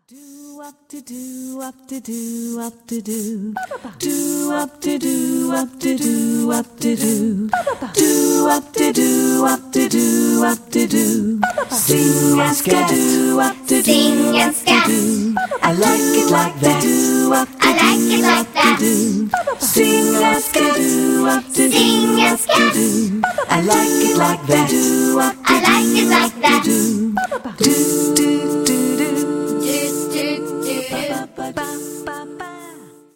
Do up to do up to do up to do do up to do up to do up to do do up to do up to do up to do sing and scat do up to Sing and scat. I like it like that. Do up to I like it like that. sing and scat do up to Sing and scat. I like it like that. Do up I like it like that. do do do do Do, do, do. ba ba ba.